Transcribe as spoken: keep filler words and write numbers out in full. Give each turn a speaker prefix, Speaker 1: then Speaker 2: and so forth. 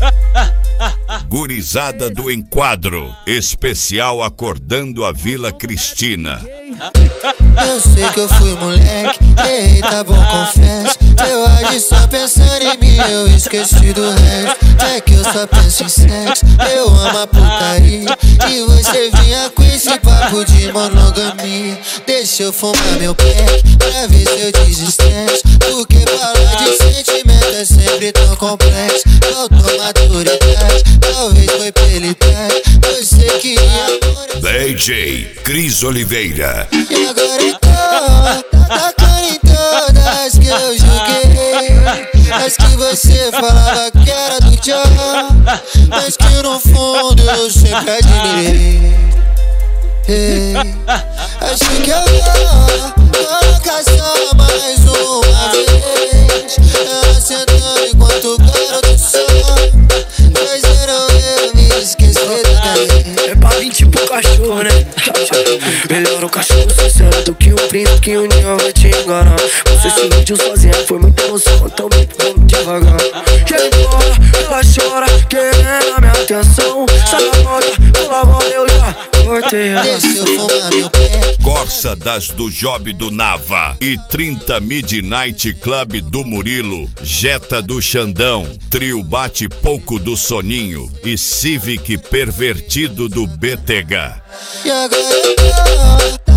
Speaker 1: Gurizada do Enquadro, especial acordando a Vila Cristina.
Speaker 2: Eu sei que eu fui moleque, errei, tá bom, confesso. Eu agi só pensando em mim, eu esqueci do resto. É que eu só penso em sexo, eu amo a putaria. E você vinha com esse papo de monogamia. Deixa eu fumar meu pé, pra ver se eu desestresso. Porque falar de sentimento é sempre tão complexo. Faltou maturidade, talvez foi pelidade. Você queria amor,
Speaker 1: D J Cris Oliveira.
Speaker 2: e agora eu tô, tá tacando em todas que eu julguei. As que você falava que era do John, mas que no fundo eu sempre admirei. Ei, acho que eu vou colocar só mais uma vez. Ela sentando enquanto o garoto sobe, fazendo eu me esquecer da
Speaker 3: é pra vir tipo cachorro, né? Melhor um cachorro sincero do que um príncipe que um dia vai te enganar. Você se iludiu sozinha, foi muita emoção, então me vamos devagar. E aí embora, ela chora, querendo a minha atenção. Sai da porta, pula a bola, eu já cortei a
Speaker 2: Deixa eu fumar meu pé.
Speaker 1: Corsa das do Job do Nava e trinta Midnight Club do Murilo, Jetta do Xandão, Trio Bate Pouco do Soninho e Civic Pervertido do B T H.
Speaker 2: E agora eu tô